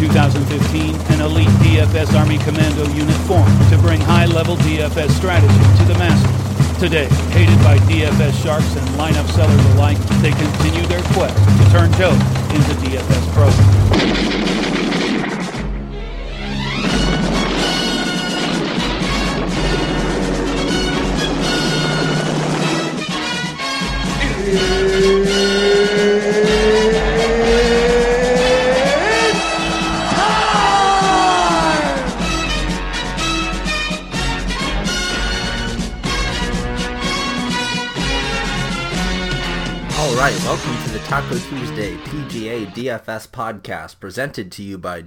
2015, an elite DFS Army Commando unit formed to bring high-level DFS strategy to the masses. Today, hated by DFS sharks and lineup sellers alike, they continue their quest to turn Joe into DFS pros. Alright, welcome to the Taco Tuesday PGA DFS podcast presented to you by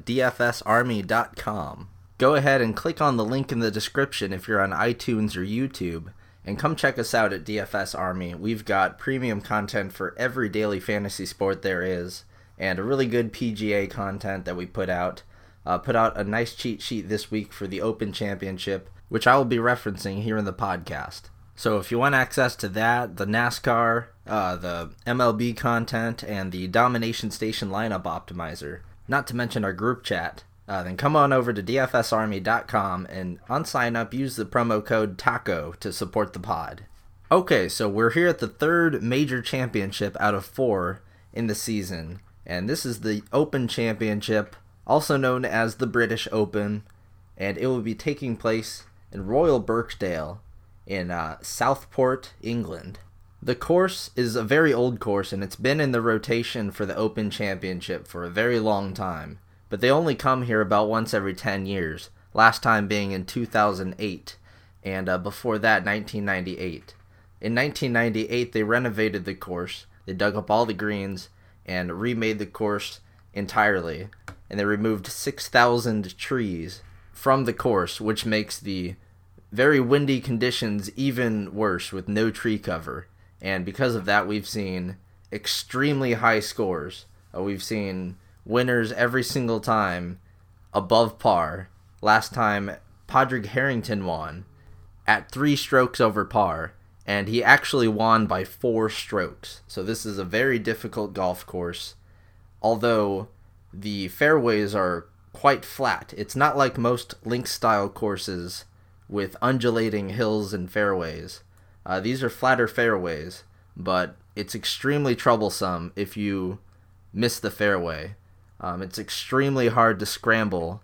DFSArmy.com. Go ahead and click on the link in the description if you're on iTunes or YouTube, and come check us out at DFS Army. We've got premium content for every daily fantasy sport there is, and a really good PGA content that we put out. Put out a nice cheat sheet this week for the Open Championship, which I will be referencing here in the podcast. So if you want access to that, the NASCAR, the MLB content, and the Domination Station lineup optimizer, not to mention our group chat, then come on over to DFSArmy.com and on sign up use the promo code TACO to support the pod. Okay, so we're here at the third major championship out of 4 in the season, and this is the Open Championship, also known as the British Open, and it will be taking place in Royal Birkdale in Southport, England. The course is a very old course, and it's been in the rotation for the Open Championship for a very long time, but they only come here about once every 10 years, last time being in 2008, and before that 1998. In 1998 they renovated the course, they dug up all the greens, and remade the course entirely, and they removed 6,000 trees from the course, which makes the very windy conditions even worse with no tree cover. And because of that, we've seen extremely high scores. We've seen winners every single time above par. Last time, Padraig Harrington won at 3 strokes over par, and he actually won by 4 strokes. So this is a very difficult golf course, although the fairways are quite flat. It's not like most links-style courses with undulating hills and fairways. These are flatter fairways, but it's extremely troublesome if you miss the fairway. It's extremely hard to scramble,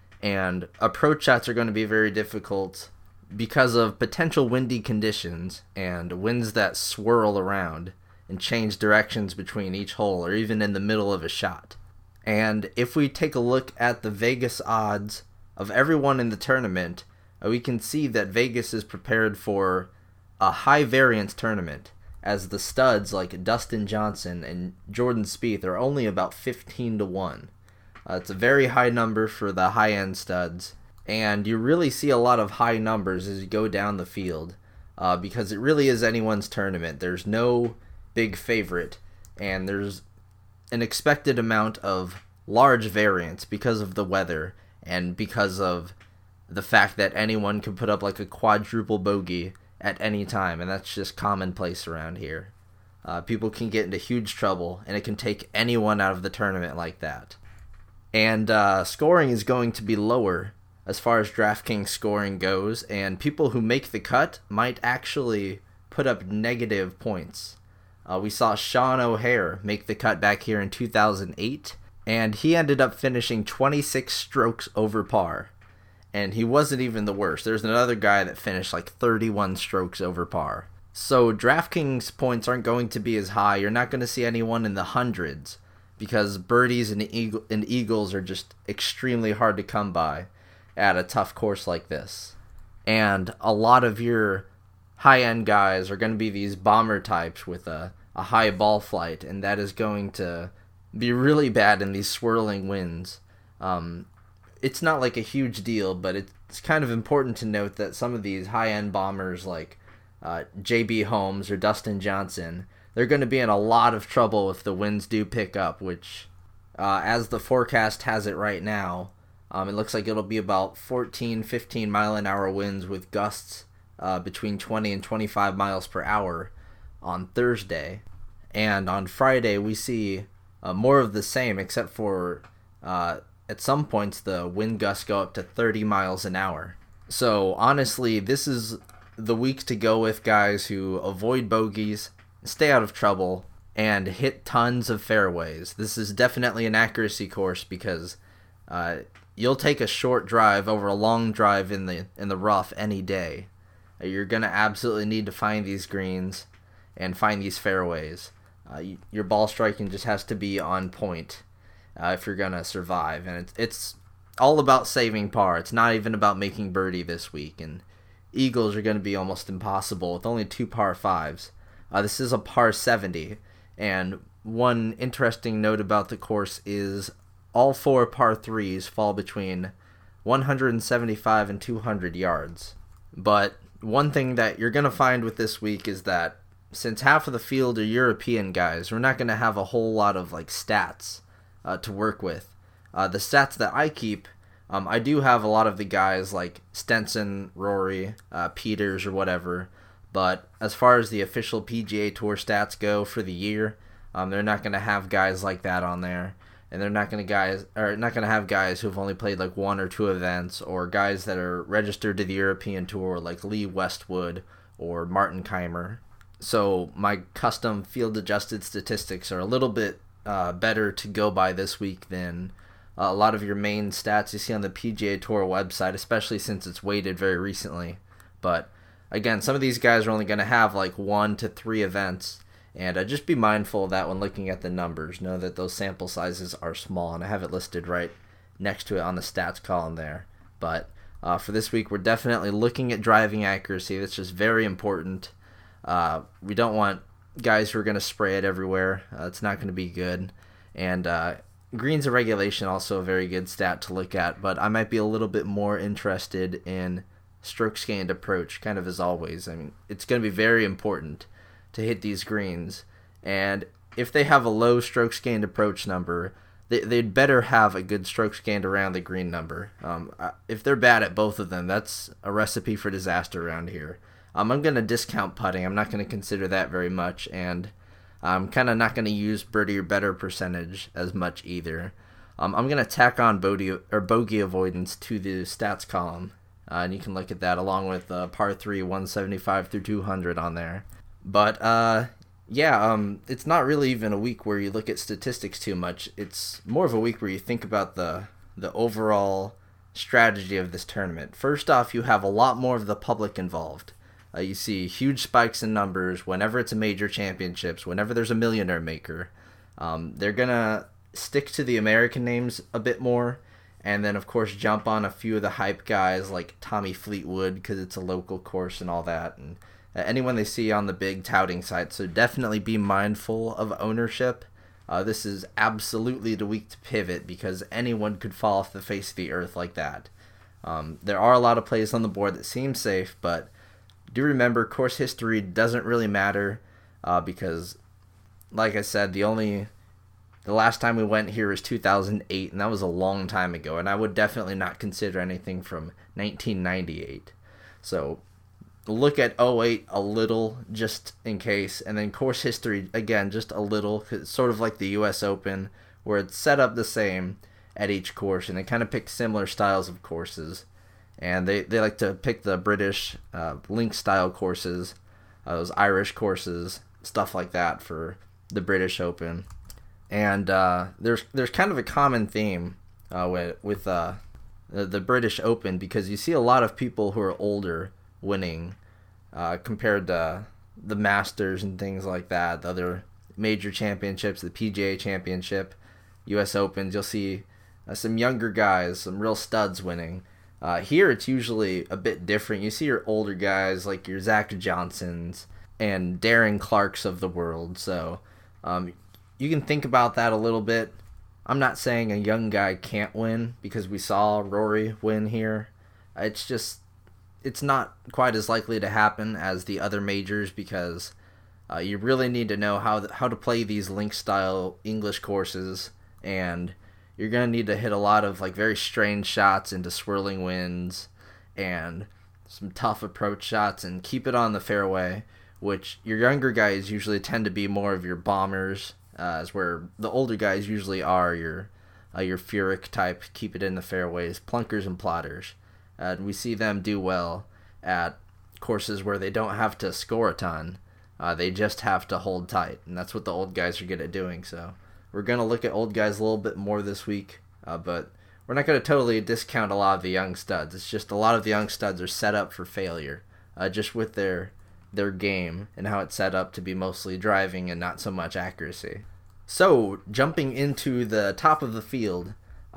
and approach shots are going to be very difficult because of potential windy conditions and winds that swirl around and change directions between each hole or even in the middle of a shot. And if we take a look at the Vegas odds of everyone in the tournament, we can see that Vegas is prepared for a high variance tournament, as the studs like Dustin Johnson and Jordan Spieth are only about 15-1. It's a very high number for the high-end studs, and you really see a lot of high numbers as you go down the field, because it really is anyone's tournament. There's no big favorite, and there's an expected amount of large variance because of the weather and because of the fact that anyone can put up like a quadruple bogey at any time, and that's just commonplace around here. People can get into huge trouble, and it can take anyone out of the tournament like that. And scoring is going to be lower as far as DraftKings scoring goes, and people who make the cut might actually put up negative points. We saw Sean O'Hare make the cut back here in 2008, and he ended up finishing 26 strokes over par. And he wasn't even the worst. There's another guy that finished like 31 strokes over par. So DraftKings points aren't going to be as high. You're not going to see anyone in the hundreds because birdies and eagles are just extremely hard to come by at a tough course like this. And a lot of your high-end guys are going to be these bomber types with a high ball flight, and that is going to be really bad in these swirling winds. It's not like a huge deal, but it's kind of important to note that some of these high-end bombers like J.B. Holmes or Dustin Johnson, they're going to be in a lot of trouble if the winds do pick up, which, as the forecast has it right now, it looks like it'll be about 14, 15 mile-an-hour winds with gusts between 20 and 25 miles per hour on Thursday. And on Friday, we see more of the same, except for at some points the wind gusts go up to 30 miles an hour. So honestly, this is the week to go with guys who avoid bogeys, stay out of trouble, and hit tons of fairways. This is definitely an accuracy course because you'll take a short drive over a long drive in the rough any day. You're going to absolutely need to find these greens and find these fairways. Your ball striking just has to be on point if you're going to survive. And it's all about saving par. It's not even about making birdie this week. And eagles are going to be almost impossible with only 2 par 5s. This is a par 70. And one interesting note about the course is all 4 par 3s fall between 175 and 200 yards. But one thing that you're going to find with this week is that since half of the field are European guys, we're not going to have a whole lot of stats to work with. The stats that I keep, I do have a lot of the guys like Stenson, Rory, Peters, or whatever. But as far as the official PGA Tour stats go for the year, they're not going to have guys like that on there. And they're not going to have guys who've only played 1 or 2 events, or guys that are registered to the European Tour like Lee Westwood or Martin Keimer. So my custom field-adjusted statistics are a little bit better to go by this week than a lot of your main stats you see on the PGA Tour website, especially since it's weighted very recently. But again, some of these guys are only going to have 1 to 3 events. And just be mindful of that when looking at the numbers. Know that those sample sizes are small, and I have it listed right next to it on the stats column there. But for this week, we're definitely looking at driving accuracy. That's just very important. We don't want guys who are going to spray it everywhere. It's not going to be good. And greens and regulation, also a very good stat to look at. But I might be a little bit more interested in strokes gained approach, kind of as always. I mean, it's going to be very important to hit these greens, and if they have a low strokes gained approach number, they'd better have a good strokes gained around the green number. If they're bad at both of them, that's a recipe for disaster around here. I'm going to discount putting. I'm not going to consider that very much, and I'm kind of not going to use birdie or better percentage as much either. I'm going to tack on bogey avoidance to the stats column, and you can look at that along with par 3 175 through 200 on there. But, it's not really even a week where you look at statistics too much. It's more of a week where you think about the overall strategy of this tournament. First off, you have a lot more of the public involved. You see huge spikes in numbers whenever it's a major championships, whenever there's a millionaire maker. They're going to stick to the American names a bit more, and then, of course, jump on a few of the hype guys like Tommy Fleetwood because it's a local course and all that, and anyone they see on the big touting sites. So definitely be mindful of ownership. This is absolutely the week to pivot because anyone could fall off the face of the earth like that. There are a lot of plays on the board that seem safe, but do remember course history doesn't really matter because, like I said, the last time we went here was 2008, and that was a long time ago, and I would definitely not consider anything from 1998. So look at 08 a little just in case, and then course history again just a little, 'cause it's sort of like the US Open where it's set up the same at each course, and they kind of pick similar styles of courses, and they like to pick the British link style courses, those Irish courses, stuff like that for the British Open. And there's kind of a common theme with the British Open, because you see a lot of people who are older winning compared to the Masters and things like that, the other major championships, the PGA Championship, US Opens. You'll see some younger guys, some real studs winning. Here it's usually a bit different. You see your older guys like your Zach Johnsons and Darren Clarks of the world, so you can think about that a little bit. I'm not saying a young guy can't win, because we saw Rory win here. It's not quite as likely to happen as the other majors, because you really need to know how to play these link-style English courses, and you're going to need to hit a lot of very strange shots into swirling winds and some tough approach shots and keep it on the fairway, which your younger guys usually tend to be more of your bombers, as where the older guys usually are your your Furyk type, keep it in the fairways, plunkers and plotters. We see them do well at courses where they don't have to score a ton. They just have to hold tight, and that's what the old guys are good at doing. So we're going to look at old guys a little bit more this week, but we're not going to totally discount a lot of the young studs. It's just a lot of the young studs are set up for failure, just with their game and how it's set up to be mostly driving and not so much accuracy. So, jumping into the top of the field,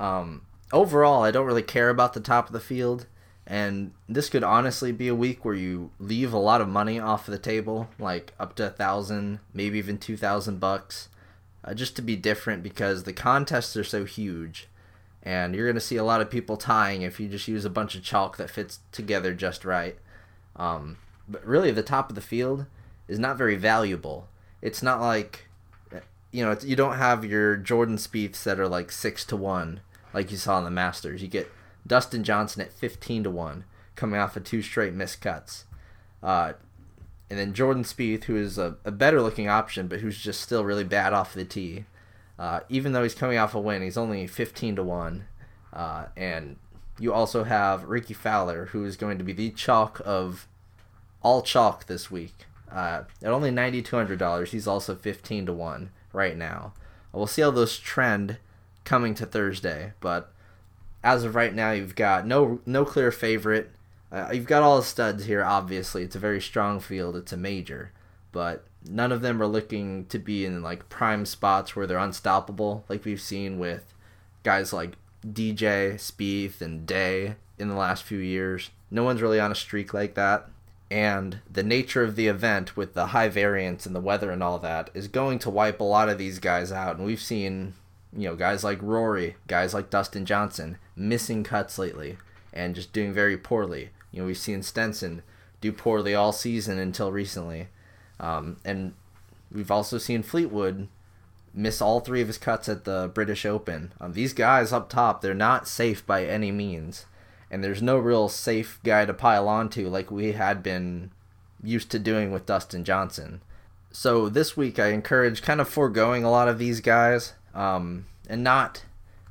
overall, I don't really care about the top of the field, and this could honestly be a week where you leave a lot of money off the table, like up to $1,000, maybe even $2,000, just to be different because the contests are so huge, and you're going to see a lot of people tying if you just use a bunch of chalk that fits together just right. But really, the top of the field is not very valuable. It's not like, you don't have your Jordan Spieths that are like 6-1, like you saw in the Masters. You get Dustin Johnson at 15-1, coming off of 2 straight missed cuts. And then Jordan Spieth, who is a better looking option, but who's just still really bad off the tee. Even though he's coming off a win, he's only 15-1. And you also have Ricky Fowler, who is going to be the chalk of all chalk this week. At only $9,200, he's also 15-1 right now. We'll see how those trend coming to Thursday, but as of right now, you've got no clear favorite. You've got all the studs here, obviously. It's a very strong field. It's a major, but none of them are looking to be in like prime spots where they're unstoppable, like we've seen with guys like DJ, Spieth, and Day in the last few years. No one's really on a streak like that. And the nature of the event with the high variance and the weather and all that is going to wipe a lot of these guys out. And we've seen, guys like Rory, guys like Dustin Johnson missing cuts lately and just doing very poorly. We've seen Stenson do poorly all season until recently. And we've also seen Fleetwood miss all 3 of his cuts at the British Open. These guys up top, they're not safe by any means. And there's no real safe guy to pile onto like we had been used to doing with Dustin Johnson. So this week I encourage kind of foregoing a lot of these guys and not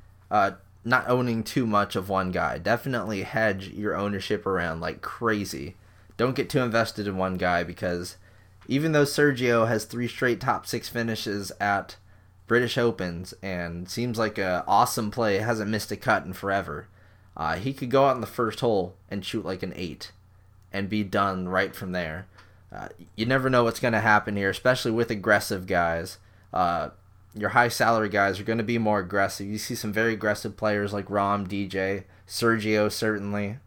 owning too much of one guy. Definitely hedge your ownership around like crazy. Don't get too invested in one guy because even though Sergio has 3 straight top 6 finishes at British Opens and seems like an awesome play, hasn't missed a cut in forever. He could go out in the first hole and shoot like an 8 and be done right from there. You never know what's going to happen here, especially with aggressive guys. Your high salary guys are going to be more aggressive. You see some very aggressive players like Rahm, DJ, Sergio certainly,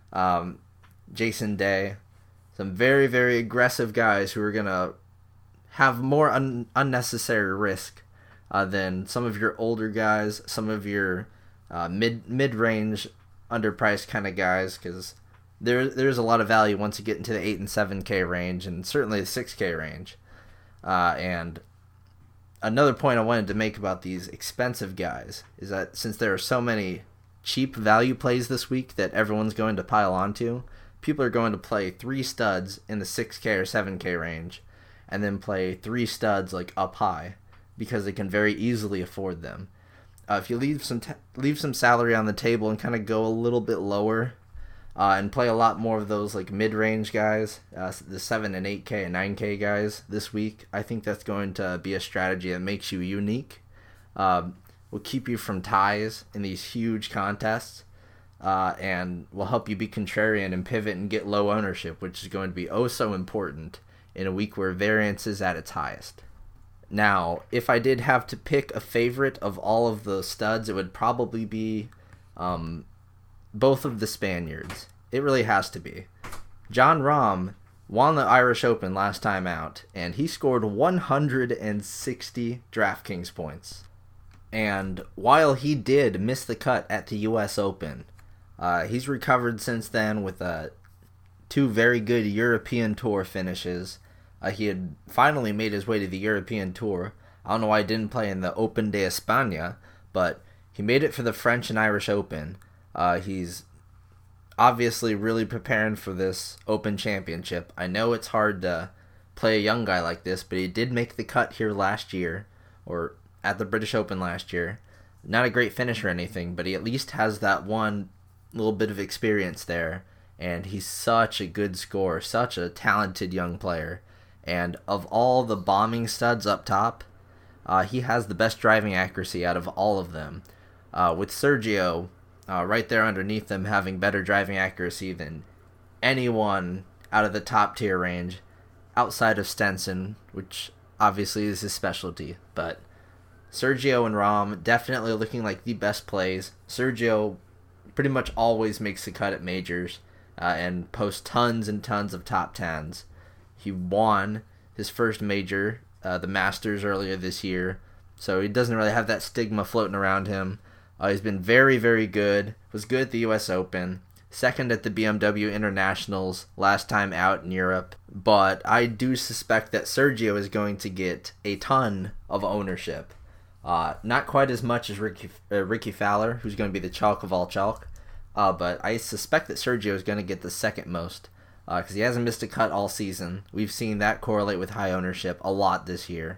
Jason Day. Some very, very aggressive guys who are going to have more unnecessary risk than some of your older guys, some of your mid-range underpriced kind of guys, because there's a lot of value once you get into the 8 and 7K range, and certainly the 6K range. And another point I wanted to make about these expensive guys is that since there are so many cheap value plays this week that everyone's going to pile onto, people are going to play 3 studs in the 6K or 7K range, and then play 3 studs like up high, because they can very easily afford them. If you leave some salary on the table and kind of go a little bit lower and play a lot more of those like mid-range guys, the 7 and 8K and 9K guys this week, I think that's going to be a strategy that makes you unique, will keep you from ties in these huge contests, and will help you be contrarian and pivot and get low ownership, which is going to be oh so important in a week where variance is at its highest. Now, if I did have to pick a favorite of all of the studs, it would probably be both of the Spaniards. It really has to be. Jon Rahm won the Irish Open last time out, and he scored 160 DraftKings points. And while he did miss the cut at the U.S. Open, he's recovered since then with 2 very good European Tour finishes. He had finally made his way to the European Tour. I don't know why he didn't play in the Open de España, but he made it for the French and Irish Open. He's obviously really preparing for this Open Championship. I know it's hard to play a young guy like this, but he did make the cut here last year, or at the British Open last year. Not a great finish or anything, but he at least has that one little bit of experience there. And he's such a good scorer, such a talented young player. And of all the bombing studs up top, he has the best driving accuracy out of all of them. With Sergio right there underneath them having better driving accuracy than anyone out of the top tier range outside of Stenson, which obviously is his specialty. But Sergio and Rahm definitely looking like the best plays. Sergio pretty much always makes the cut at majors and posts tons and tons of top tens. He won his first major, the Masters, earlier this year, so he doesn't really have that stigma floating around him. He's been very, very good. Was good at the U.S. Open. Second at the BMW Internationals last time out in Europe. But I do suspect that Sergio is going to get a ton of ownership. Not quite as much as Ricky Fowler, who's going to be the chalk of all chalk. But I suspect that Sergio is going to get the second most. Because he hasn't missed a cut all season. We've seen that correlate with high ownership a lot this year.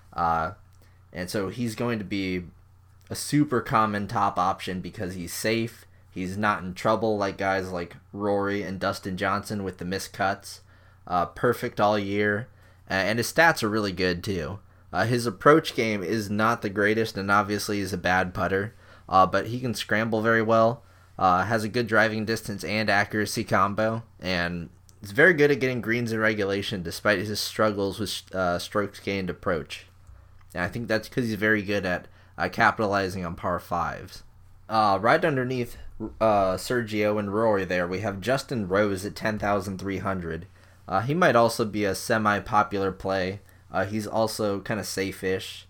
And so he's going to be a super common top option because he's safe. He's not in trouble like guys like Rory and Dustin Johnson with the missed cuts. Perfect all year. And his stats are really good too. His approach game is not the greatest, and obviously he's a bad putter. But he can scramble very well. Has a good driving distance and accuracy combo, and is very good at getting greens in regulation despite his struggles with strokes gained approach. And I think that's because he's very good at capitalizing on par fives. Right underneath Sergio and Rory there, we have Justin Rose at 10,300. He might also be a semi-popular play. He's also kind of safe-ish.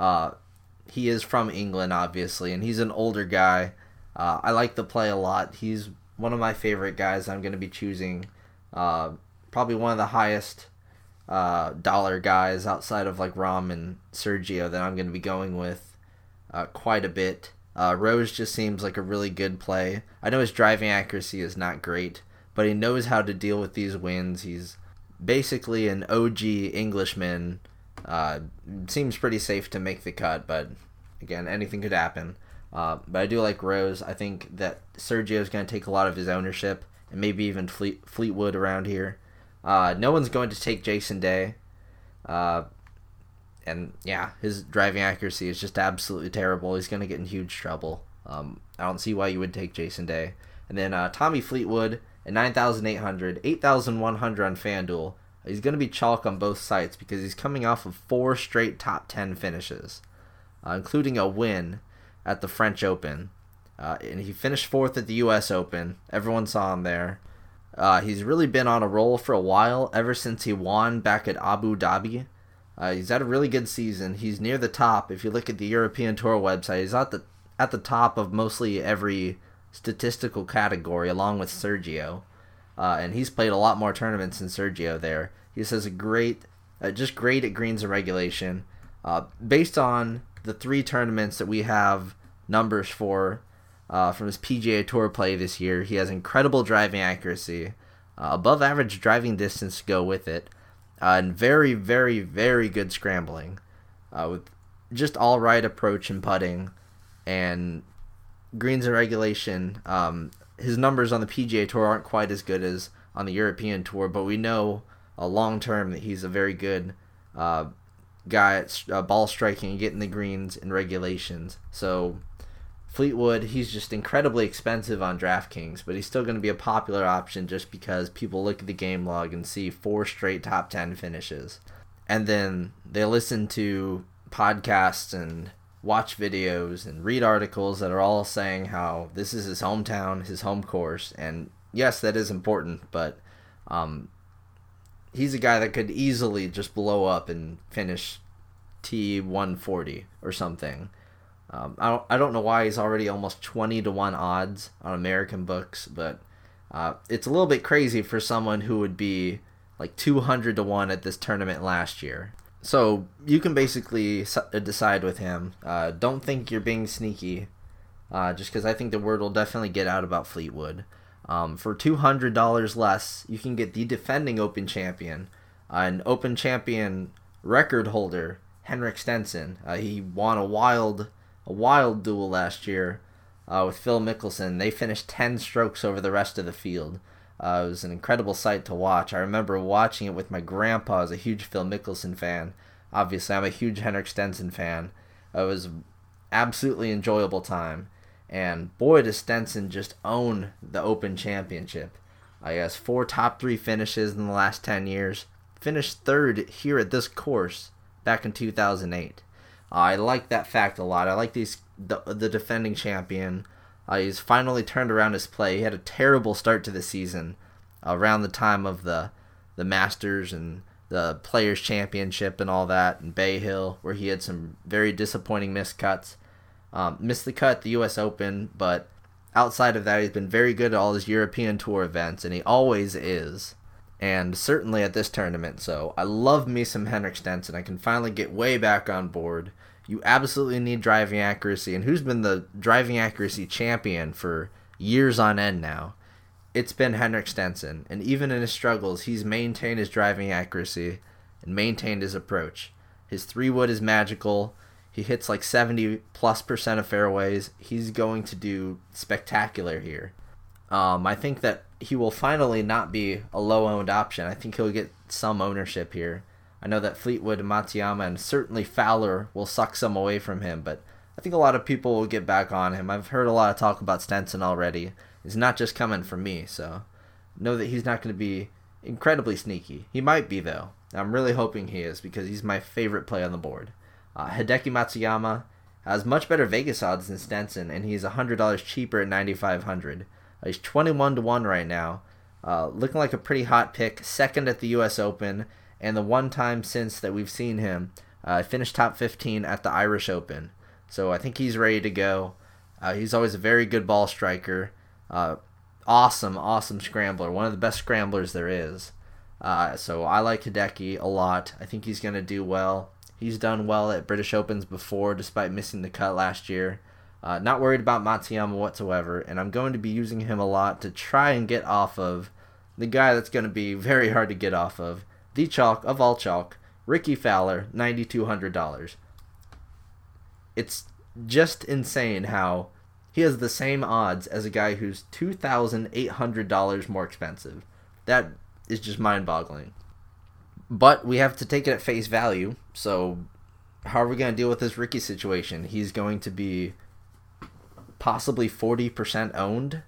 He is from England, obviously, and he's an older guy. I like the play a lot. He's one of my favorite guys I'm going to be choosing. Probably one of the highest dollar guys outside of like Rahm and Sergio that I'm going to be going with quite a bit. Rose just seems like a really good play. I know his driving accuracy is not great, but he knows how to deal with these winds. He's basically an OG Englishman. Seems pretty safe to make the cut, but again, anything could happen. But I do like Rose. I think that Sergio is going to take a lot of his ownership, and maybe even Fleetwood around here. No one's going to take Jason Day. And yeah, his driving accuracy is just absolutely terrible. He's going to get in huge trouble. I don't see why you would take Jason Day. And then Tommy Fleetwood at 9,800, 8,100 on FanDuel. He's going to be chalk on both sites because he's coming off of 4 straight top 10 finishes, including a win at the French Open. And he finished 4th at the U.S. Open. Everyone saw him there. He's really been on a roll for a while, ever since he won back at Abu Dhabi. He's had a really good season. He's near the top. If you look at the European Tour website, he's at the top of mostly every statistical category, along with Sergio. And he's played a lot more tournaments than Sergio there. He says just great at greens and regulation. Based on the 3 tournaments that we have numbers for from his PGA Tour play this year, he has incredible driving accuracy, above average driving distance to go with it, and very, very, very good scrambling, with just all right approach and putting, and greens and regulation. His numbers on the PGA Tour aren't quite as good as on the European Tour, but we know long term that he's a very good guy at ball striking and getting the greens and regulations. So Fleetwood, he's just incredibly expensive on DraftKings, but he's still going to be a popular option just because people look at the game log and see 4 straight top 10 finishes. And then they listen to podcasts and watch videos and read articles that are all saying how this is his hometown, his home course. And yes, that is important, but he's a guy that could easily just blow up and finish T140 or something. I don't know why he's already almost 20-1 odds on American books, but it's a little bit crazy for someone who would be like 200-1 at this tournament last year. So you can basically decide with him. Don't think you're being sneaky, just because I think the word will definitely get out about Fleetwood. For $200 less, you can get the defending Open champion, an Open champion record holder, Henrik Stenson. He won a wild a wild duel last year with Phil Mickelson. They finished 10 strokes over the rest of the field. It was an incredible sight to watch. I remember watching it with my grandpa, as a huge Phil Mickelson fan. Obviously, I'm a huge Henrik Stenson fan. It was an absolutely enjoyable time. And boy, does Stenson just own the Open Championship. He has 4 top 3 finishes in the last 10 years. Finished 3rd here at this course back in 2008. I like that fact a lot. I like the defending champion. He's finally turned around his play. He had a terrible start to the season around the time of the Masters and the Players' Championship and all that, and Bay Hill, where he had some very disappointing missed cuts. Missed the cut at the U.S. Open, but outside of that, he's been very good at all his European Tour events, and he always is. And certainly at this tournament. So I love me some Henrik Stenson. I can finally get way back on board. You absolutely need driving accuracy. And who's been the driving accuracy champion for years on end now? It's been Henrik Stenson. And even in his struggles, he's maintained his driving accuracy and maintained his approach. His 3-wood is magical. He hits like 70+% of fairways. He's going to do spectacular here. I think that he will finally not be a low-owned option. I think he'll get some ownership here. I know that Fleetwood and Matsuyama and certainly Fowler will suck some away from him, but I think a lot of people will get back on him. I've heard a lot of talk about Stenson already. It's not just coming from me, so know that he's not going to be incredibly sneaky. He might be, though. I'm really hoping he is, because he's my favorite play on the board. Hideki Matsuyama has much better Vegas odds than Stenson, and he's $100 cheaper at $9,500. He's 21-1 right now, looking like a pretty hot pick, second at the U.S. Open, and the one time since that we've seen him, finished top 15 at the Irish Open. So I think he's ready to go. He's always a very good ball striker, awesome scrambler, one of the best scramblers there is. So I like Hideki a lot. I think he's going to do well. He's done well at British Opens before, despite missing the cut last year. Not worried about Matsuyama whatsoever, and I'm going to be using him a lot to try and get off of the guy that's going to be very hard to get off of, the chalk of all chalk, Rickie Fowler, $9,200. It's just insane how he has the same odds as a guy who's $2,800 more expensive. That is just mind-boggling. But we have to take it at face value, so how are we going to deal with this Rickie situation? He's going to be possibly 40% owned,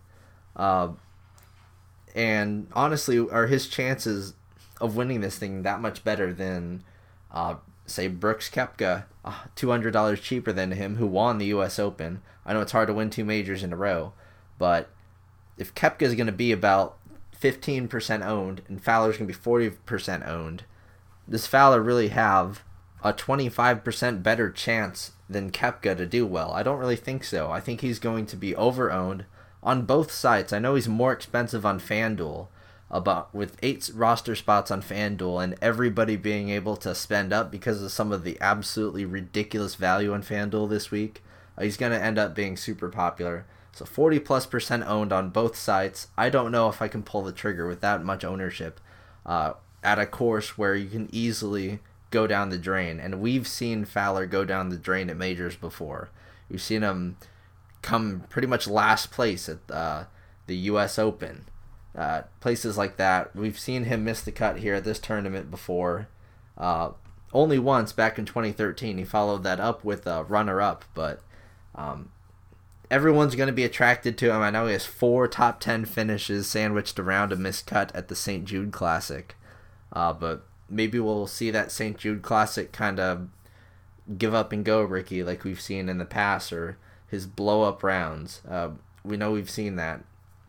and honestly, are his chances of winning this thing that much better than, say, Brooks Koepka, $200 cheaper than him, who won the U.S. Open? I know it's hard to win 2 majors in a row, but if Koepka is going to be about 15% owned and Fowler's going to be 40% owned, does Fowler really have a 25% better chance than Koepka to do well? I don't really think so. I think he's going to be over-owned on both sites. I know he's more expensive on FanDuel, with 8 roster spots on FanDuel and everybody being able to spend up because of some of the absolutely ridiculous value on FanDuel this week. He's going to end up being super popular. So 40+% owned on both sites. I don't know if I can pull the trigger with that much ownership at a course where you can easily go down the drain. And we've seen Fowler go down the drain at majors before. We've seen him come pretty much last place at the U.S. Open. Places like that. We've seen him miss the cut here at this tournament before. Only once back in 2013. He followed that up with a runner-up, but everyone's going to be attracted to him. I know he has 4 top 10 finishes sandwiched around a missed cut at the St. Jude Classic. But maybe we'll see that St. Jude Classic kind of give up and go Rickie like we've seen in the past, or his blow-up rounds. We know we've seen that.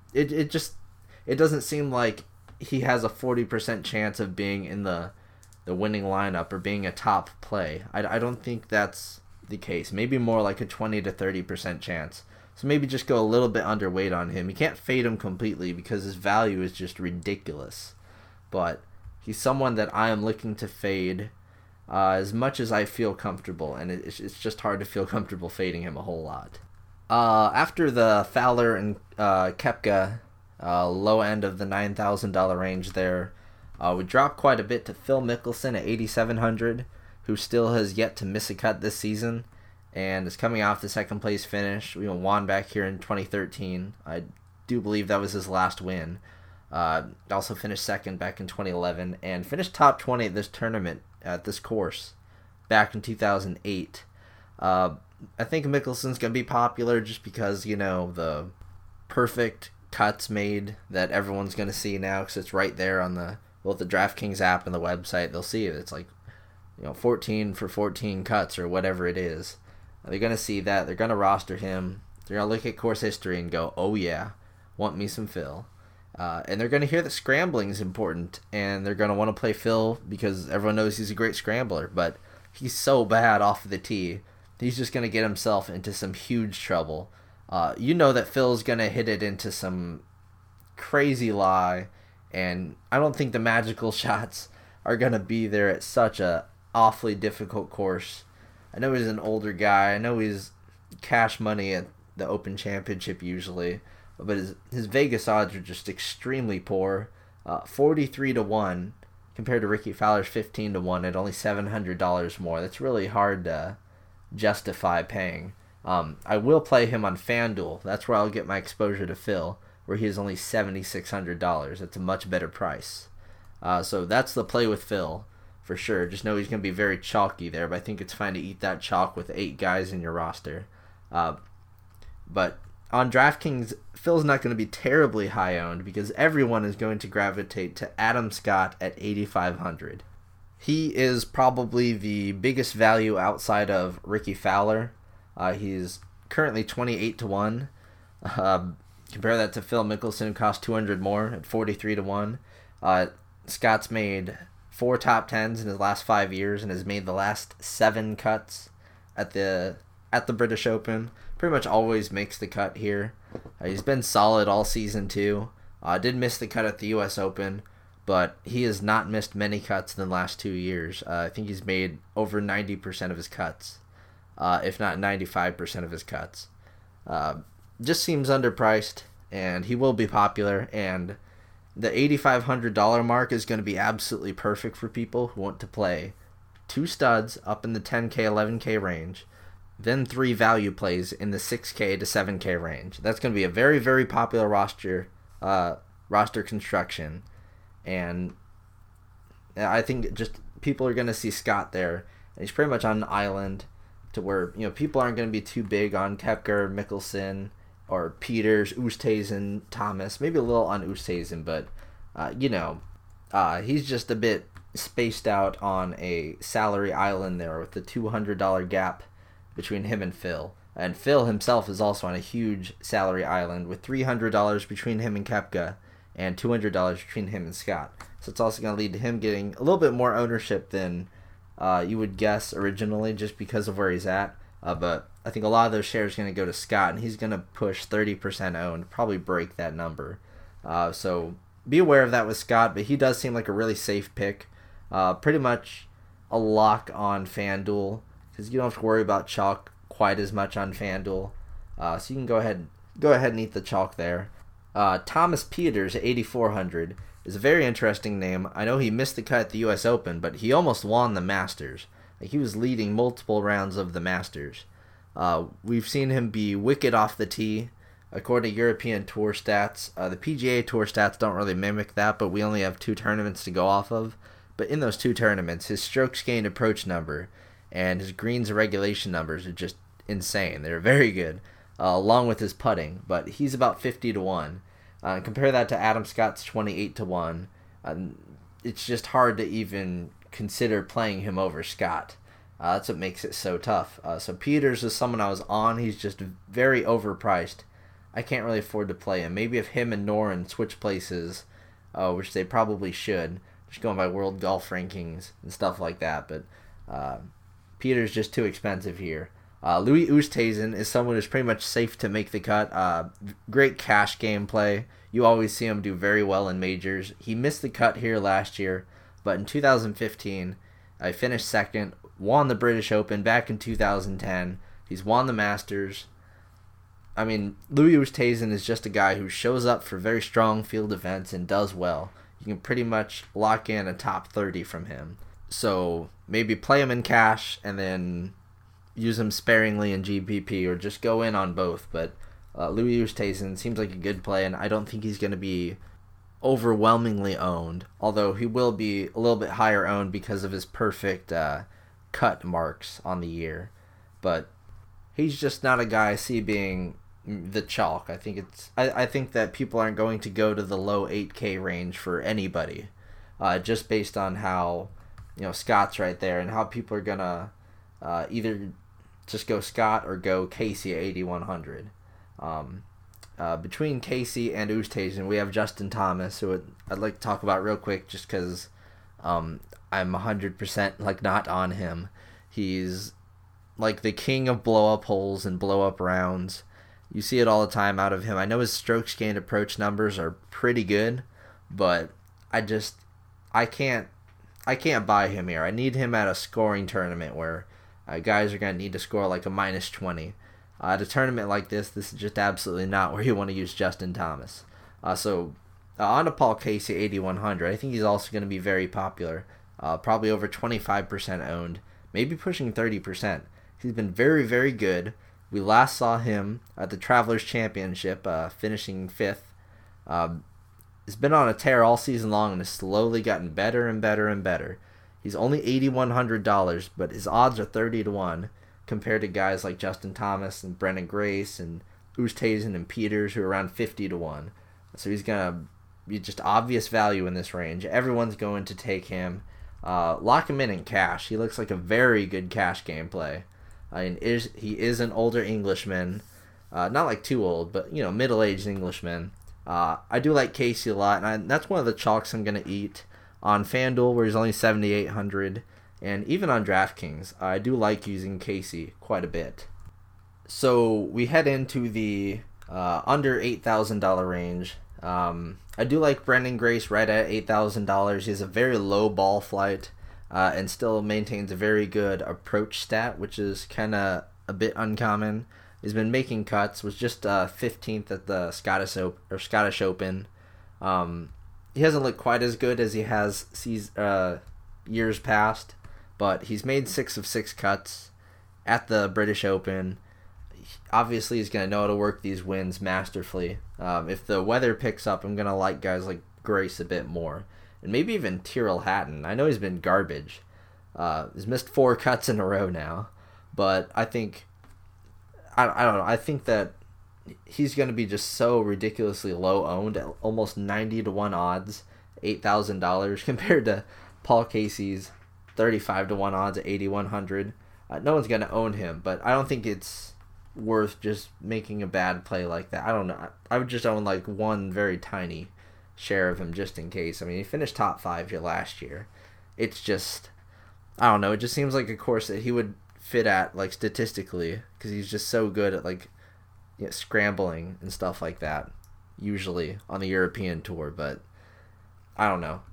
It doesn't seem like he has a 40% chance of being in the winning lineup or being a top play. I don't think that's the case. Maybe more like a 20 to 30% chance. So maybe just go a little bit underweight on him. You can't fade him completely because his value is just ridiculous. But he's someone that I am looking to fade as much as I feel comfortable, and it's just hard to feel comfortable fading him a whole lot. After the Fowler and Koepka low end of the $9,000 range there, we dropped quite a bit to Phil Mickelson at $8,700, who still has yet to miss a cut this season. and is coming off the second place finish. We won back here in 2013. I do believe that was his last win. Also finished second back in 2011 and finished top 20 at this tournament at this course back in 2008. I think Mickelson's going to be popular just because, the perfect cuts made that everyone's going to see now, because it's right there on the DraftKings app and the website. They'll see it. It's like 14 for 14 cuts or whatever it is. They're going to see that. They're going to roster him. They're going to look at course history and go, oh yeah, want me some Phil. And they're going to hear that scrambling is important, and they're going to want to play Phil because everyone knows he's a great scrambler, but he's so bad off of the tee. He's just going to get himself into some huge trouble. That Phil's going to hit it into some crazy lie, and I don't think the magical shots are going to be there at such a awfully difficult course. I know he's an older guy. I know he's cash money at the Open Championship usually, but his Vegas odds are just extremely poor. 43-1 compared to Ricky Fowler's 15-1 at only $700 more. That's really hard to justify paying. I will play him on FanDuel. That's where I'll get my exposure to Phil, where he is only $7,600. That's a much better price. So that's the play with Phil, for sure. Just know he's going to be very chalky there, but I think it's fine to eat that chalk with 8 guys in your roster. But on DraftKings, Phil's not going to be terribly high owned because everyone is going to gravitate to Adam Scott at $8,500. He is probably the biggest value outside of Ricky Fowler. He's currently 28-1. Compare that to Phil Mickelson, who cost $200 more at 43-1. Scott's made 4 top 10s in his last 5 years and has made the last 7 cuts at the British Open. Pretty much always makes the cut here. He's been solid all season too. Did miss the cut at the U.S. Open, but he has not missed many cuts in the last 2 years. I think he's made over 90% of his cuts, if not 95% of his cuts. Just seems underpriced, and he will be popular, and the $8,500 mark is going to be absolutely perfect for people who want to play 2 studs up in the 10K, 11K range, then 3 value plays in the 6K to 7K range. That's going to be a very, very popular roster construction, and I think just people are going to see Scott there, and he's pretty much on an island to where people aren't going to be too big on Koepka, Mickelson, or Peters, Oosthuizen, Thomas. Maybe a little on Oosthuizen, but he's just a bit spaced out on a salary island there with the $200 gap between him and Phil. And Phil himself is also on a huge salary island with $300 between him and Koepka and $200 between him and Scott. So it's also going to lead to him getting a little bit more ownership than you would guess originally, just because of where he's at. But I think a lot of those shares are going to go to Scott, and he's going to push 30% owned, probably break that number. So be aware of that with Scott, but he does seem like a really safe pick. Pretty much a lock on FanDuel, because you don't have to worry about chalk quite as much on FanDuel. So you can go ahead and eat the chalk there. Thomas Pieters at $8,400 is a very interesting name. I know he missed the cut at the U.S. Open, but he almost won the Masters. He was leading multiple rounds of the Masters. We've seen him be wicked off the tee, according to European Tour stats. The PGA Tour stats don't really mimic that, but we only have 2 tournaments to go off of. But in those 2 tournaments, his strokes gained approach number and his greens regulation numbers are just insane. They're very good, along with his putting. But he's about 50-1. Compare that to Adam Scott's 28-1. It's just hard to even consider playing him over Scott. That's what makes it so tough. So Peters is someone I was on. He's just very overpriced. I can't really afford to play him. Maybe if him and Noren switch places, which they probably should, just going by world golf rankings and stuff like that. But Peters just too expensive here. Louis Oosthuizen is someone who's pretty much safe to make the cut. Great cash game play. You always see him do very well in majors. He missed the cut here last year, but in 2015, I finished second, won the British Open back in 2010. He's won the Masters. I mean, Louis Oosthuizen is just a guy who shows up for very strong field events and does well. You can pretty much lock in a top 30 from him. So maybe play him in cash and then use him sparingly in GPP or just go in on both. But Louis Oosthuizen seems like a good play, and I don't think he's going to be overwhelmingly owned, although he will be a little bit higher owned because of his perfect cut marks on the year. But he's just not a guy I see being the chalk. I think that people aren't going to go to the low 8K range for anybody, just based on how Scott's right there and how people are gonna either just go Scott or go Casey at 8,100. Between Casey and Oosthuizen, we have Justin Thomas, who I'd like to talk about real quick, just because I'm 100% not on him. He's like the king of blow up holes and blow up rounds. You see it all the time out of him. I know his strokes gained approach numbers are pretty good, but I can't buy him here. I need him at a scoring tournament where guys are going to need to score like a minus 20. At a tournament like this is just absolutely not where you want to use Justin Thomas. So on to Paul Casey, 8,100. I think he's also going to be very popular. Probably over 25% owned, maybe pushing 30%. He's been very, very good. We last saw him at the Travelers Championship, finishing 5th. He's been on a tear all season long and has slowly gotten better and better and better. He's only $8,100, but his odds are 30-1 compared to guys like Justin Thomas and Brendan Grace and Oosthuizen and Peters, who are around 50-1. So he's going to be just obvious value in this range. Everyone's going to take him. Lock him in cash. He looks like a very good cash gameplay. He is an older Englishman, not like too old, but middle-aged Englishman. I do like Casey a lot, and that's one of the chalks I'm going to eat on FanDuel, where he's only 7,800, and even on DraftKings. I do like using Casey quite a bit. So we head into the under $8,000 range. I do like Brendan Grace right at $8,000. He has a very low ball flight and still maintains a very good approach stat, which is kind of a bit uncommon. He's been making cuts, was just 15th at the Scottish Open. He hasn't looked quite as good as he has years past, but he's made 6 of 6 cuts at the British Open. Obviously, he's going to know how to work these wins masterfully. If the weather picks up, I'm going to like guys like Grace a bit more. And maybe even Tyrrell Hatton. I know he's been garbage. He's missed 4 cuts in a row now. But I think... I don't know. I think that he's going to be just so ridiculously low owned at almost 90-1 odds, $8,000, compared to Paul Casey's 35-1 odds at 8,100. No one's going to own him, but I don't think it's worth just making a bad play like that. I don't know. I would just own like one very tiny share of him just in case. I mean, he finished top 5 here last year. It's just, I don't know. It just seems like a course that he would fit at, like, statistically, because he's just so good at, like, scrambling and stuff like that, usually on the European tour. But I don't know.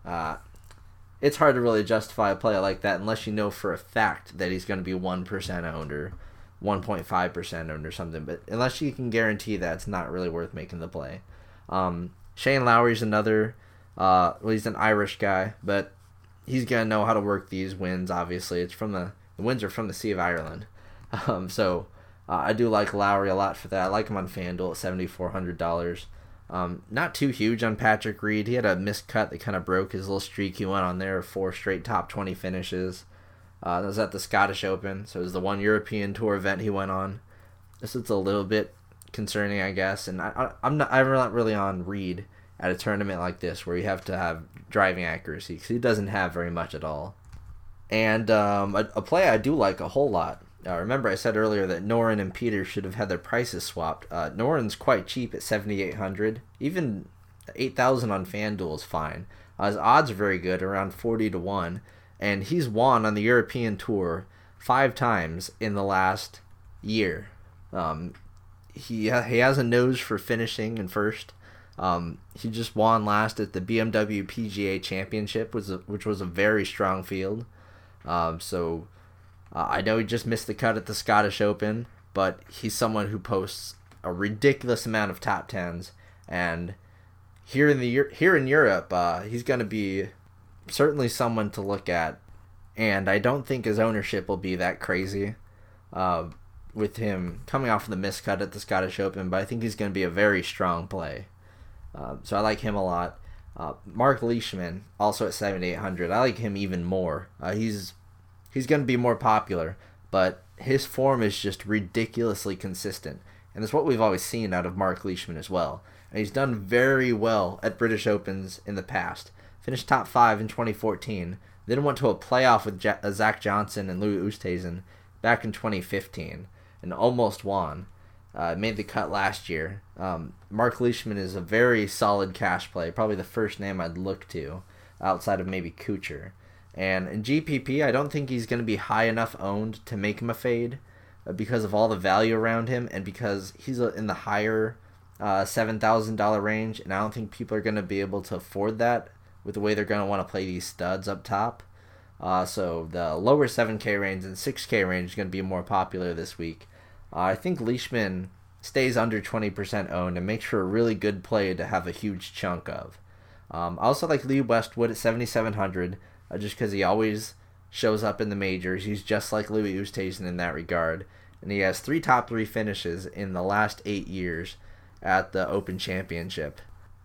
It's hard to really justify a play like that unless you know for a fact that he's going to be 1% owned or 1.5% owned or something. But unless you can guarantee that, it's not really worth making the play. Shane Lowry's another, he's an Irish guy, but he's going to know how to work these wins, obviously. The wins are from the Sea of Ireland. So I do like Lowry a lot for that. I like him on FanDuel at $7,400. Not too huge on Patrick Reed. He had a missed cut that kind of broke his little streak he went on there of 4 straight top 20 finishes. That was at the Scottish Open, so it was the one European Tour event he went on. This is a little bit concerning, I guess, and I'm not really on Reed at a tournament like this where you have to have driving accuracy, because he doesn't have very much at all. And a play I do like a whole lot. Remember I said earlier that Noren and Peters should have had their prices swapped. Noren's quite cheap at $7,800. Even $8,000 on FanDuel is fine. His odds are very good, around 40-1. And he's won on the European Tour 5 times in the last year. He has a nose for finishing in first. He just won last at the BMW PGA Championship, which was a very strong field. I know he just missed the cut at the Scottish Open, but he's someone who posts a ridiculous amount of top 10s. And here in Europe, he's going to be certainly someone to look at. And I don't think his ownership will be that crazy. with him coming off of the miscut at the Scottish Open, but I think he's going to be a very strong play. So I like him a lot. Mark Leishman, also at 7,800. I like him even more. He's going to be more popular, but his form is just ridiculously consistent. And that's what we've always seen out of Mark Leishman as well. And he's done very well at British Opens in the past. Finished top 5 in 2014. Then went to a playoff with Zach Johnson and Louis Oosthuizen back in 2015 and almost won. Made the cut last year. Mark Leishman is a very solid cash play. Probably the first name I'd look to outside of maybe Kuchar. And in GPP, I don't think he's going to be high enough owned to make him a fade because of all the value around him and because he's in the higher $7,000 range, and I don't think people are going to be able to afford that with the way they're going to want to play these studs up top. So the lower 7K range and 6K range is going to be more popular this week. I think Leishman stays under 20% owned and makes for a really good play to have a huge chunk of. I also like Lee Westwood at 7,700 just because he always shows up in the majors. He's just like Louis Oosthuizen in that regard. And he has 3 top 3 finishes in the last 8 years at the Open Championship.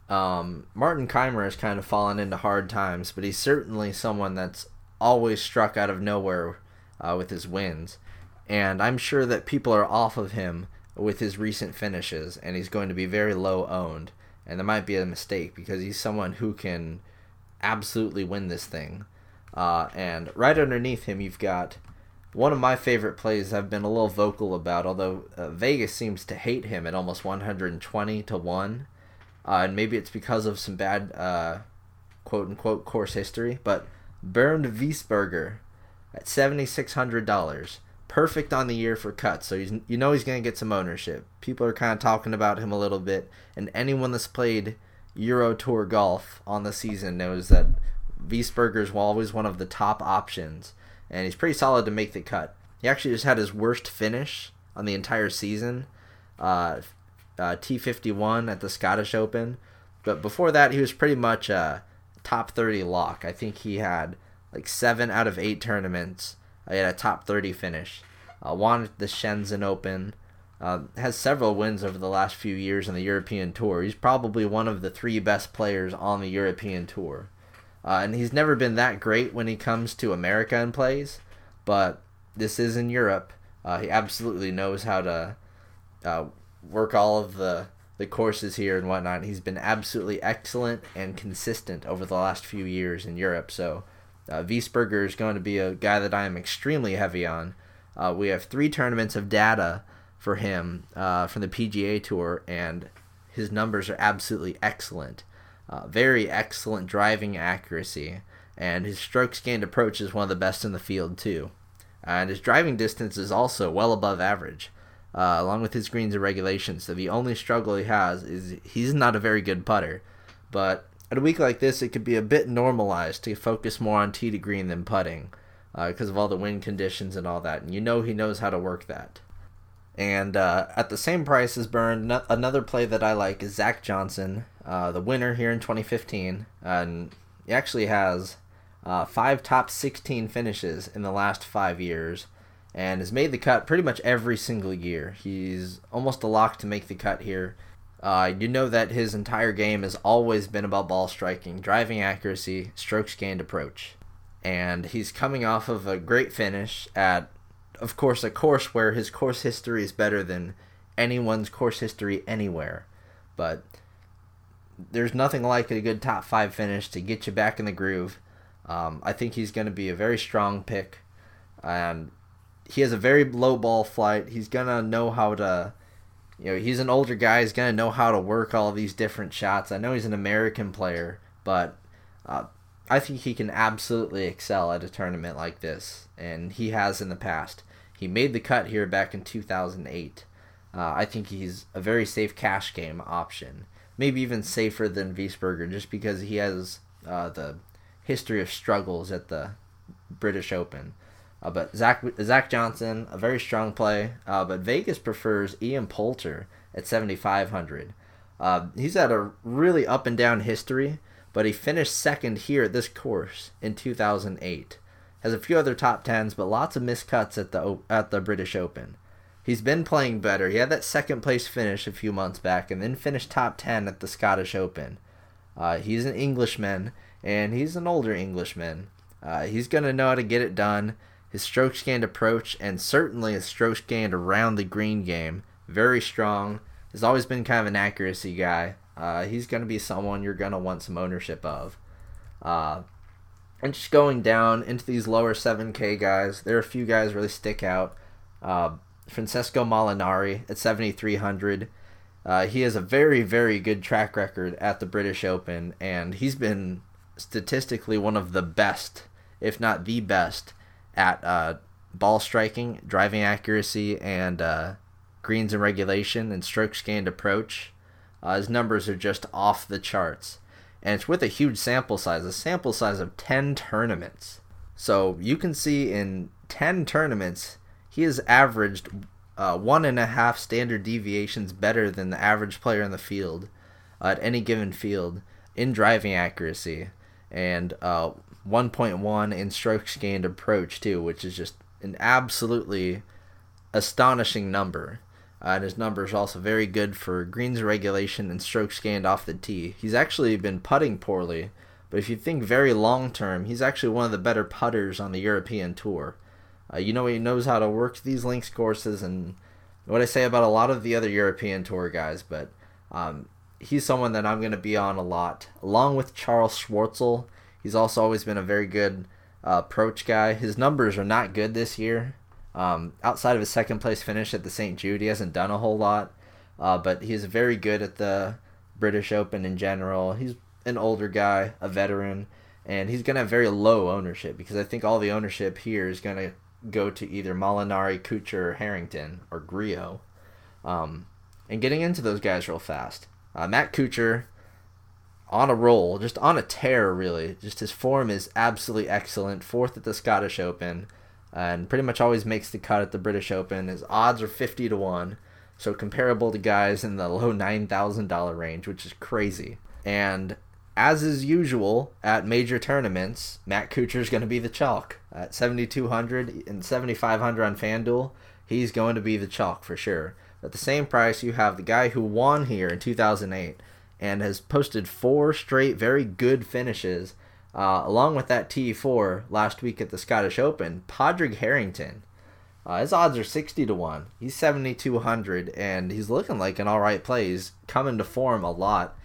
Martin Kaymer has kind of fallen into hard times, but he's certainly someone that's always struck out of nowhere with his wins. And I'm sure that people are off of him with his recent finishes, and he's going to be very low owned. And that might be a mistake because he's someone who can absolutely win this thing. And right underneath him, you've got one of my favorite plays I've been a little vocal about, although Vegas seems to hate him at almost 120 to 1. And maybe it's because of some bad quote-unquote course history, but Bernd Wiesberger at $7,600. Perfect on the year for cuts, so he's going to get some ownership. People are kind of talking about him a little bit, and anyone that's played Euro Tour golf on the season knows that Wiesberger's always one of the top options, and he's pretty solid to make the cut. He actually just had his worst finish on the entire season, T51 at the Scottish Open, but before that he was pretty much a top 30 lock. I think he had like 7 out of 8 tournaments. He had a top 30 finish. Won at the Shenzhen Open. Has several wins over the last few years on the European Tour. He's probably one of the 3 best players on the European Tour. And he's never been that great when he comes to America and plays, but this is in Europe. He absolutely knows how to work all of the courses here and whatnot. He's been absolutely excellent and consistent over the last few years in Europe, so Wiesberger is going to be a guy that I am extremely heavy on. We have 3 tournaments of data for him from the PGA Tour, and his numbers are absolutely excellent. Very excellent driving accuracy, and his strokes gained approach is one of the best in the field too. And his driving distance is also well above average, along with his greens and regulations. So the only struggle he has is he's not a very good putter, but at a week like this, it could be a bit normalized to focus more on tee to green than putting because of all the wind conditions and all that. And he knows how to work that. And at the same price as Bernd, another play that I like is Zach Johnson, the winner here in 2015. And he actually has 5 top 16 finishes in the last 5 years and has made the cut pretty much every single year. He's almost a lock to make the cut here. That his entire game has always been about ball striking, driving accuracy, strokes gained approach. And he's coming off of a great finish at, of course, a course where his course history is better than anyone's course history anywhere. But there's nothing like a good top 5 finish to get you back in the groove. I think he's going to be a very strong pick. And he has a very low ball flight. He's going to know how to... he's an older guy. He's going to know how to work all these different shots. I know he's an American player, but I think he can absolutely excel at a tournament like this, and he has in the past. He made the cut here back in 2008. I think he's a very safe cash game option, maybe even safer than Wiesberger, just because he has the history of struggles at the British Open. But Zach Johnson, a very strong play. But Vegas prefers Ian Poulter at 7,500. He's had a really up and down history, but he finished second here at this course in 2008. Has a few other top 10s, but lots of missed cuts at the British Open. He's been playing better. He had that second place finish a few months back and then finished top 10 at the Scottish Open. He's an Englishman, and he's an older Englishman. He's going to know how to get it done. His strokes gained approach, and certainly his strokes gained around the green game, very strong. Has always been kind of an accuracy guy. He's going to be someone you're going to want some ownership of. And just going down into these lower 7K guys, there are a few guys really stick out. Francesco Molinari at 7,300. He has a very, very good track record at the British Open, and he's been statistically one of the best, if not the best, at ball striking, driving accuracy, and greens and regulation, and strokes gained approach. His numbers are just off the charts. And it's with a huge sample size, a sample size of 10 tournaments. So you can see in 10 tournaments, he has averaged 1.5 standard deviations better than the average player in the field at any given field in driving accuracy, and 1.1 in strokes gained approach too, which is just an absolutely astonishing number. And his numbers are also very good for greens regulation and strokes gained off the tee. He's actually been putting poorly, but if you think very long term, he's actually one of the better putters on the European Tour. He knows how to work these links courses, and what I say about a lot of the other European Tour guys, but he's someone that I'm going to be on a lot. Along with Charles Schwartzel, he's also always been a very good approach guy. His numbers are not good this year. Outside of his second place finish at the St. Jude, he hasn't done a whole lot, but he's very good at the British Open in general. He's an older guy, a veteran, and he's going to have very low ownership because I think all the ownership here is going to go to either Molinari, Kuchar, Harrington, or Griot. And getting into those guys real fast. Matt Kuchar, on a roll, just on a tear really. Just his form is absolutely excellent. 4th at the Scottish Open, and pretty much always makes the cut at the British Open. His odds are 50-1, so comparable to guys in the low $9,000 range, which is crazy. And as is usual at major tournaments, Matt Kuchar is going to be the chalk. At 7,200 and 7,500 on FanDuel, he's going to be the chalk for sure. At the same price, you have the guy who won here in 2008 and has posted 4 straight very good finishes, along with that T4 last week at the Scottish Open, Padraig Harrington. His odds are 60-1. He's 7,200, and he's looking like an alright play. He's coming to form a lot.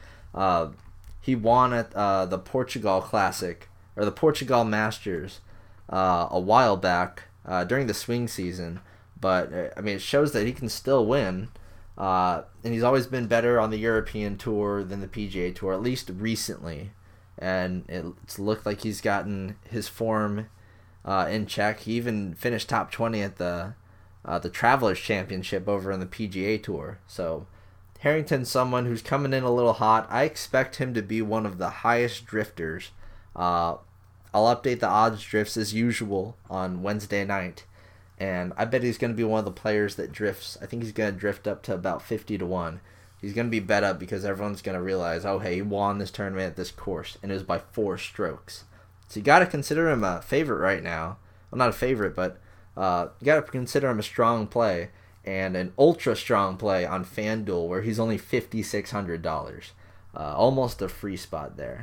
He won at the Portugal Classic, or the Portugal Masters, a while back during the swing season. But, it shows that he can still win. And he's always been better on the European Tour than the PGA Tour, at least recently. And it's looked like he's gotten his form in check. He even finished top 20 at the Travelers Championship over on the PGA Tour. So Harrington's someone who's coming in a little hot. I expect him to be one of the highest drifters. I'll update the odds drifts as usual on Wednesday night. And I bet he's going to be one of the players that drifts. I think he's going to drift up to about 50-1. He's going to be bet up because everyone's going to realize, oh, hey, he won this tournament at this course, and it was by 4 strokes. So you got to consider him a favorite right now. Well, not a favorite, but you got to consider him a strong play, and an ultra strong play on FanDuel where he's only $5,600. Almost a free spot there.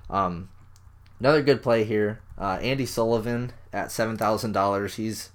Another good play here, Andy Sullivan at $7,000. He's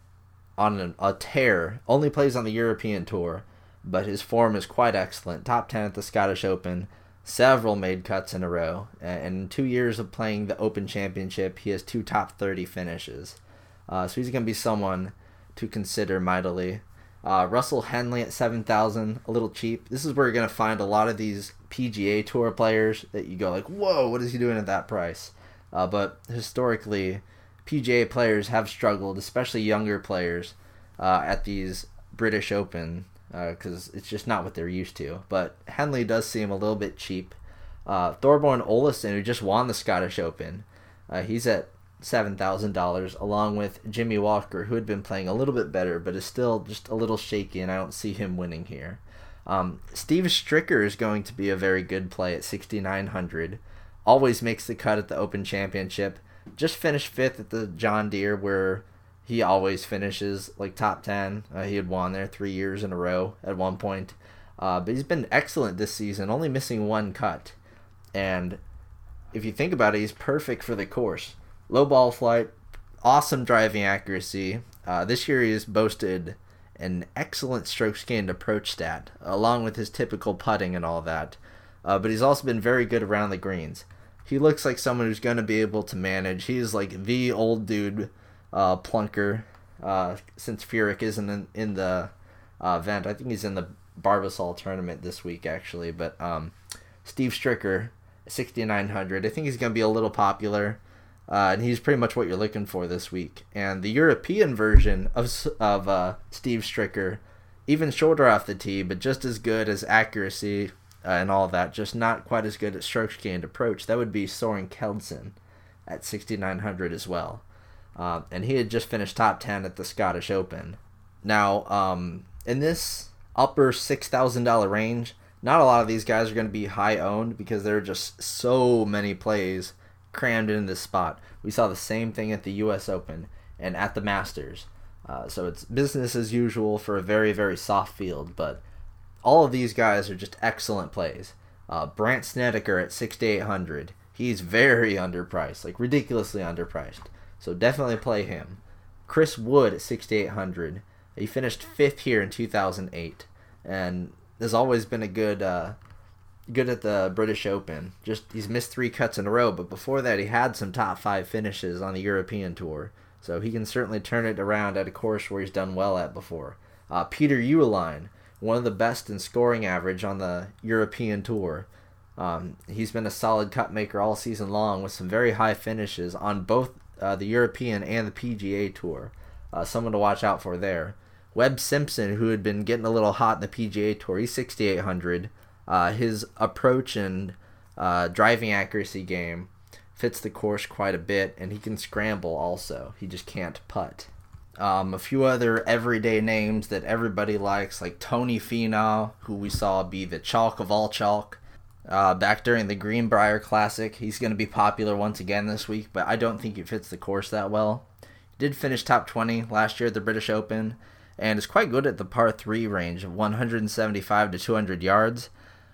on a tear. Only plays on the European Tour, but his form is quite excellent. Top 10 at the Scottish Open, several made cuts in a row, and in 2 years of playing the Open Championship, he has 2 top 30 finishes. So he's going to be someone to consider mightily. Russell Henley at $7,000, a little cheap. This is where you're going to find a lot of these PGA Tour players that you go like, whoa, what is he doing at that price? But historically, PGA players have struggled, especially younger players, at these British Open, because it's just not what they're used to. But Henley does seem a little bit cheap. Thorborn Olesen, who just won the Scottish Open, he's at $7,000, along with Jimmy Walker, who had been playing a little bit better, but is still just a little shaky, and I don't see him winning here. Steve Stricker is going to be a very good play at $6,900. Always makes the cut at the Open Championship. Just finished 5th at the John Deere, where he always finishes like top 10. He had won there 3 years in a row at one point. But he's been excellent this season, only missing one cut. And if you think about it, he's perfect for the course. Low ball flight, awesome driving accuracy. This year he has boasted an excellent strokes gained approach stat, along with his typical putting and all that. But he's also been very good around the greens. He looks like someone who's going to be able to manage. He's like the old dude plunker since Furyk isn't in the event. I think he's in the Barbasol tournament this week, actually. But Steve Stricker, 6,900. I think he's going to be a little popular. And he's pretty much what you're looking for this week. And the European version of Steve Stricker, even shorter off the tee, but just as good as accuracy and all that, just not quite as good at strokes gained approach. That would be Soren Keldsen at 6,900 as well. And he had just finished top 10 at the Scottish Open. Now, in this upper $6,000 range, not a lot of these guys are going to be high owned because there are just so many plays crammed in this spot. We saw the same thing at the US Open and at the Masters. So it's business as usual for a very, very soft field, but all of these guys are just excellent plays. Brandt Snedeker at 6,800. He's very underpriced, like ridiculously underpriced. So definitely play him. Chris Wood at 6,800. He finished 5th here in 2008 and has always been a good at the British Open. Just he's missed 3 cuts in a row, but before that he had some top 5 finishes on the European Tour. So he can certainly turn it around at a course where he's done well at before. Peter Uihlein, one of the best in scoring average on the European Tour. He's been a solid cut maker all season long with some very high finishes on both the European and the PGA Tour. Someone to watch out for there. Webb Simpson, who had been getting a little hot in the PGA Tour, he's 6,800. His approach and driving accuracy game fits the course quite a bit, and he can scramble also. He just can't putt. A few other everyday names that everybody likes, like Tony Finau, who we saw be the chalk of all chalk back during the Greenbrier Classic. He's going to be popular once again this week, but I don't think he fits the course that well. He did finish top 20 last year at the British Open, and is quite good at the par 3 range of 175 to 200 yards.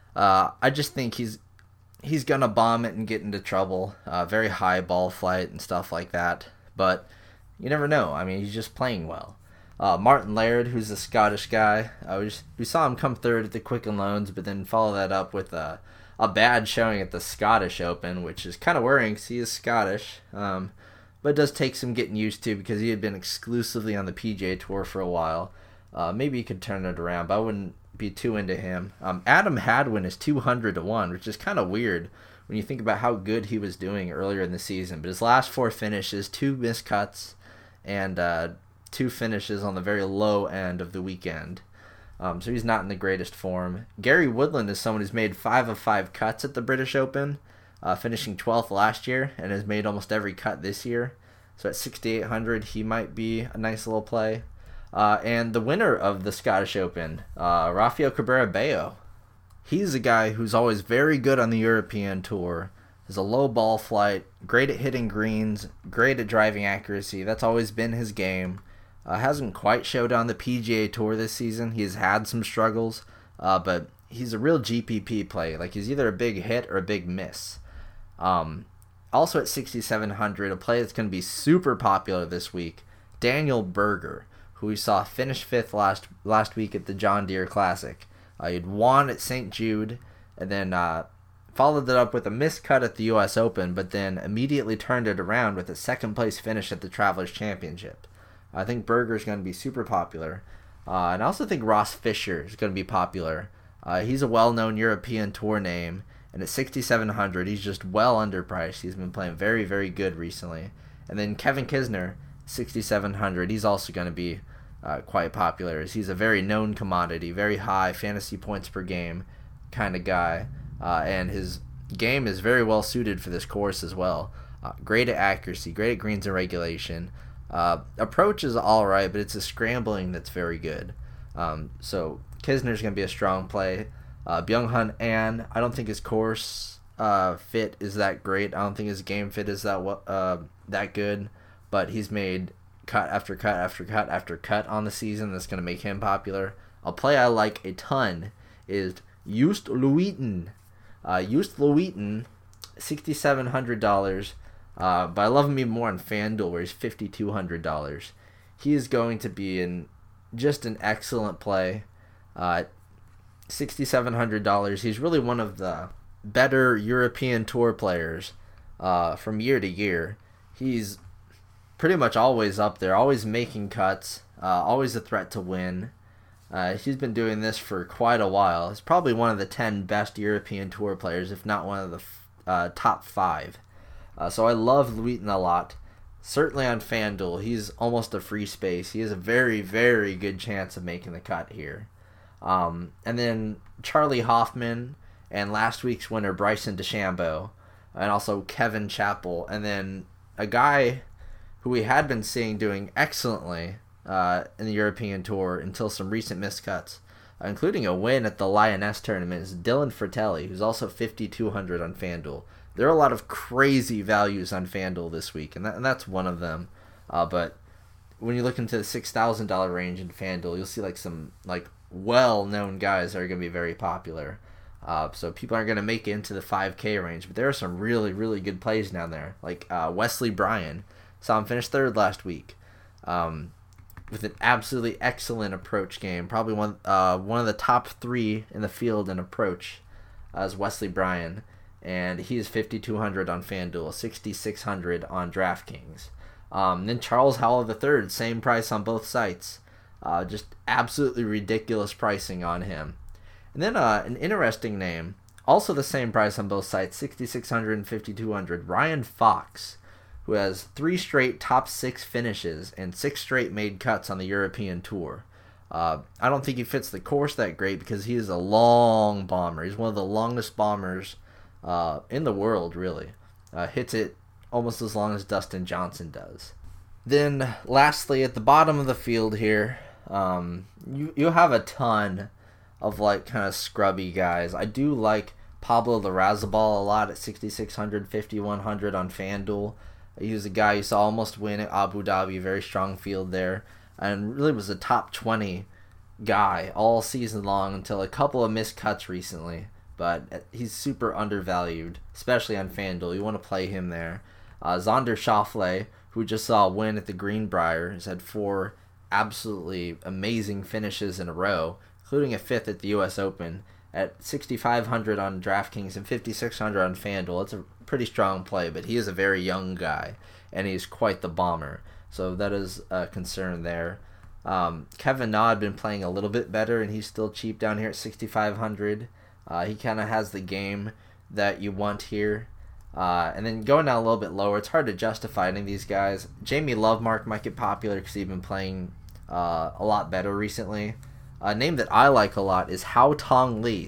I just think he's going to bomb it and get into trouble. Very high ball flight and stuff like that. But you never know. I mean, he's just playing well. Martin Laird, who's a Scottish guy. We saw him come 3rd at the Quicken Loans, but then follow that up with a bad showing at the Scottish Open, which is kind of worrying because he is Scottish. But it does take some getting used to because he had been exclusively on the PGA Tour for a while. Maybe he could turn it around, but I wouldn't be too into him. Adam Hadwin is 200 to 1, which is kind of weird when you think about how good he was doing earlier in the season. But his last 4 finishes, 2 missed cuts, and 2 finishes on the very low end of the weekend. So he's not in the greatest form. Gary Woodland is someone who's made 5 of 5 cuts at the British Open, finishing 12th last year, and has made almost every cut this year. So at 6,800, he might be a nice little play. And the winner of the Scottish Open, Rafael Cabrera Bello. He's a guy who's always very good on the European Tour. Has a low ball flight, great at hitting greens, great at driving accuracy. That's always been his game. Hasn't quite showed on the PGA Tour this season. He's had some struggles, but he's a real GPP play. Like, he's either a big hit or a big miss. Also at 6,700, a play that's going to be super popular this week, Daniel Berger, who we saw finish 5th last week at the John Deere Classic. He'd won at St. Jude, and then followed it up with a missed cut at the U.S. Open, but then immediately turned it around with a second-place finish at the Travelers Championship. I think Berger's going to be super popular. And I also think Ross Fisher is going to be popular. He's a well-known European Tour name, and at 6,700, he's just well underpriced. He's been playing very, very good recently. And then Kevin Kisner, 6,700, he's also going to be quite popular, as he's a very known commodity, very high fantasy points per game kind of guy, and his game is very well suited for this course as well. Great at accuracy, great at greens and regulation. Approach is all right, but it's a scrambling that's very good. So Kisner's going to be a strong play. Byung-Hun An, I don't think his course fit is that great. I don't think his game fit is that that good, but he's made cut after cut after cut after cut on the season that's going to make him popular. A play I like a ton is Joost Luiten. Joost Luiten, $6,700, but I love him even more on FanDuel where he's $5,200. He is going to be just an excellent play. $6,700. He's really one of the better European Tour players from year to year. He's pretty much always up there, always making cuts, always a threat to win. He's been doing this for quite a while. He's probably one of the 10 best European Tour players, if not one of the top 5. So I love Luiten a lot. Certainly on FanDuel, he's almost a free space. He has a very, very good chance of making the cut here. And then Charlie Hoffman and last week's winner Bryson DeChambeau, and also Kevin Chappell, and then a guy who we had been seeing doing excellently in the European Tour until some recent miscuts, including a win at the Lioness tournament, is Dylan Fratelli, who's also $5,200 on FanDuel. There are a lot of crazy values on FanDuel this week, and that's one of them. But when you look into the $6,000 range in FanDuel, you'll see some well-known guys that are going to be very popular. So people aren't going to make it into the 5K range, but there are some really, really good plays down there, like Wesley Bryan. Saw him finish 3rd last week with an absolutely excellent approach game. Probably one of the top 3 in the field in approach is Wesley Bryan, and he is $5,200 on FanDuel, $6,600 on DraftKings. Then Charles Howell III, same price on both sites. Just absolutely ridiculous pricing on him. And then an interesting name, also the same price on both sites, $6,600 and $5,200, Ryan Fox, who has 3 straight top 6 finishes and 6 straight made cuts on the European Tour. I don't think he fits the course that great because he is a long bomber. He's one of the longest bombers in the world, really. Hits it almost as long as Dustin Johnson does. Then, lastly, at the bottom of the field here, you have a ton of kind of scrubby guys. I do like Pablo Larrazabal a lot at $6,600, $5,100 on FanDuel. He was a guy you saw almost win at Abu Dhabi, very strong field there, and really was a top 20 guy all season long until a couple of missed cuts recently. But he's super undervalued, especially on FanDuel. You want to play him there. Xander Schauffele, who just saw a win at the Greenbrier, has had 4 absolutely amazing finishes in a row, including a 5th at the U.S. Open, at $6,500 on DraftKings and $5,600 on FanDuel. It's a pretty strong play, but he is a very young guy, and he's quite the bomber. So that is a concern there. Kevin Na had been playing a little bit better, and he's still cheap down here at $6,500. He kind of has the game that you want here. And then going down a little bit lower, it's hard to justify any of these guys. Jamie Lovemark might get popular because he's been playing a lot better recently. A name that I like a lot is Hao Tong Lee,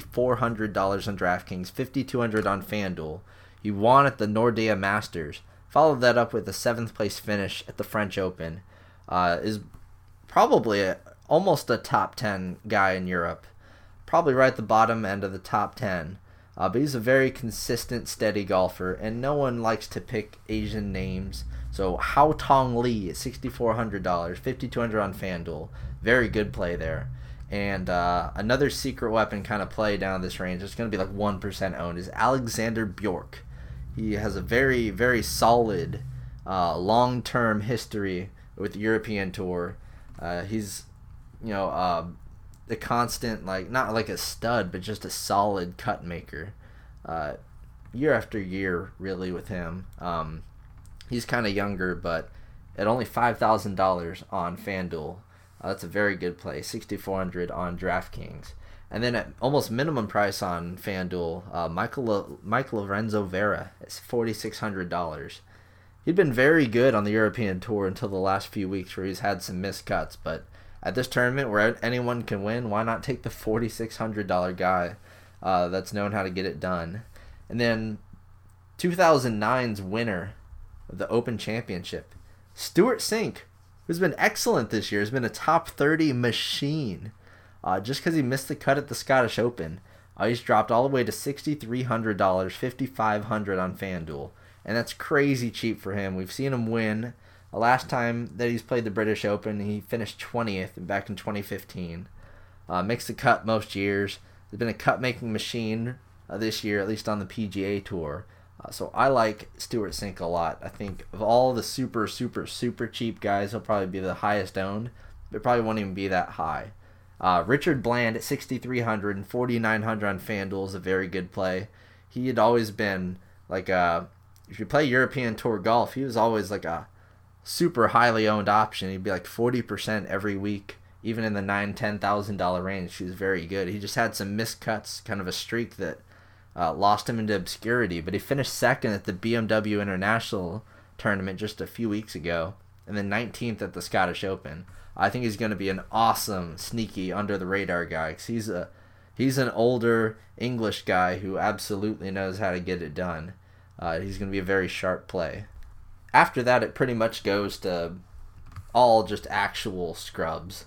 $6,400 on DraftKings, $5,200 on FanDuel. He won at the Nordea Masters. Followed that up with a 7th place finish at the French Open. Is probably almost a top 10 guy in Europe. Probably right at the bottom end of the top 10. But he's a very consistent, steady golfer, and no one likes to pick Asian names. So Hao Tong Lee at $6,400, $5,200 on FanDuel. Very good play there. And another secret weapon kind of play down this range, it's going to be 1% owned, is Alexander Bjork. He has a very, very solid long-term history with the European Tour. He's, the constant, not like a stud, but just a solid cut maker. Year after year, really, with him. He's kind of younger, but at only $5,000 on FanDuel, that's a very good play. $6,400 on DraftKings. And then at almost minimum price on FanDuel, Michael Lorenzo Vera is $4,600. He'd been very good on the European Tour until the last few weeks where he's had some missed cuts, but at this tournament where anyone can win, why not take the $4,600 guy that's known how to get it done? And then 2009's winner of the Open Championship, Stewart Cink, who's been excellent this year, has been a top 30 machine. Just because he missed the cut at the Scottish Open, he's dropped all the way to $6,300, $5,500 on FanDuel. and that's crazy cheap for him. We've seen him win. The last time that he's played the British Open, he finished 20th back in 2015. Makes the cut most years. He's been a cut-making machine this year, at least on the PGA Tour. So I like Stewart Cink a lot. I think of all the super cheap guys, he'll probably be the highest owned. But probably won't even be that high. Richard Bland at 6,300 and 4,900 on FanDuel is a very good play. He had always been like if you play European Tour golf, he was always like a super highly owned option. He'd be like 40% every week, even in the $9,000-$10,000 range. He was very good. He just had some missed cuts, kind of a streak that lost him into obscurity. But he finished second at the BMW International tournament just a few weeks ago, and then 19th at the Scottish Open. I think he's going to be an awesome, sneaky, under-the-radar guy, because he's an older English guy who absolutely knows how to get it done. He's going to be a very sharp play. After that, it pretty much goes to all just actual scrubs.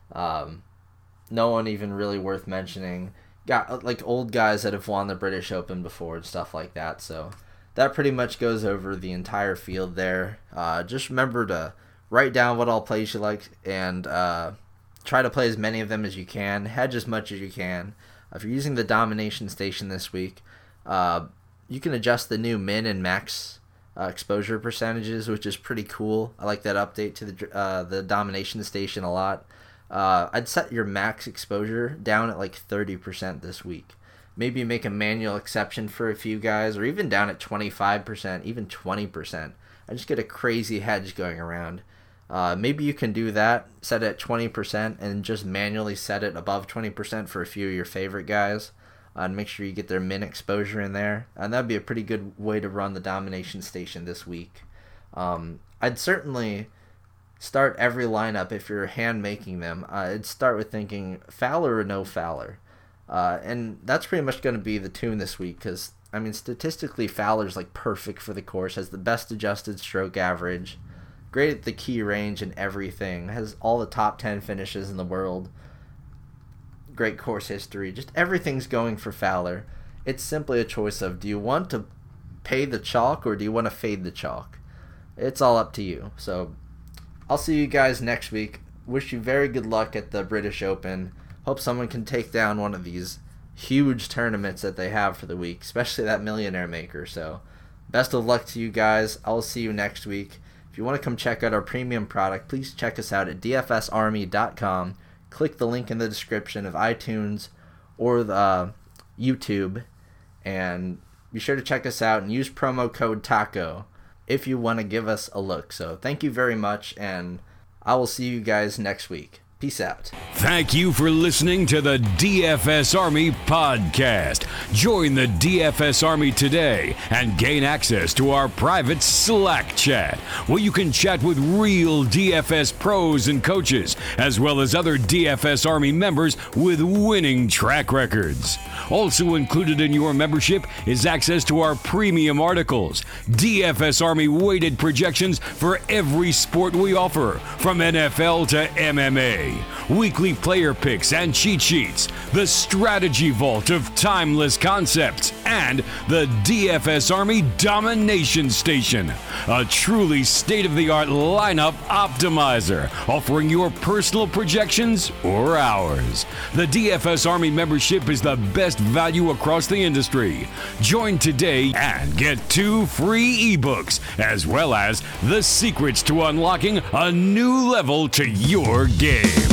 No one even really worth mentioning. Got like old guys that have won the British Open before and stuff like that. So that pretty much goes over the entire field there. Just remember to write down what all plays you like and try to play as many of them as you can. Hedge as much as you can. If you're using the Domination Station this week, you can adjust the new min and max exposure percentages, which is pretty cool. I like that update to the Domination Station a lot. I'd set your max exposure down at like 30% this week. Maybe make a manual exception for a few guys, or even down at 25%, even 20%. I just get a crazy hedge going around. Maybe you can do that, set it at 20%, and just manually set it above 20% for a few of your favorite guys. And make sure you get their min exposure in there. And that'd be a pretty good way to run the Domination Station this week. I'd certainly start every lineup if you're hand making them. I'd start with thinking Fowler or no Fowler. And that's pretty much going to be the tune this week, because, I mean, statistically, Fowler's like perfect for the course, has the best adjusted stroke average, great at the key range and everything, has all the top 10 finishes in the world. Great course history, just everything's going for Fowler. It's simply a choice of, do you want to pay the chalk or do you want to fade the chalk? It's all up to you. So I'll see you guys next week. Wish you very good luck at the British Open. Hope someone can take down one of these huge tournaments that they have for the week, especially that Millionaire Maker. So best of luck to you guys. I'll see you next week. If you want to come check out our premium product, please check us out at dfsarmy.com. Click the link in the description of iTunes or the YouTube, and be sure to check us out and use promo code TACO if you want to give us a look. So thank you very much, and I will see you guys next week. Peace out. Thank you for listening to the DFS Army podcast. Join the DFS Army today and gain access to our private Slack chat, where you can chat with real DFS pros and coaches, as well as other DFS Army members with winning track records. Also included in your membership is access to our premium articles, DFS Army weighted projections for every sport we offer, from NFL to MMA, weekly player picks and cheat sheets, the strategy vault of timeless concepts, and the DFS Army Domination Station, a truly state-of-the-art lineup optimizer, offering your personal projections or ours. The DFS Army membership is the best value across the industry. Join today and get 2 free ebooks, as well as the secrets to unlocking a new level to your game.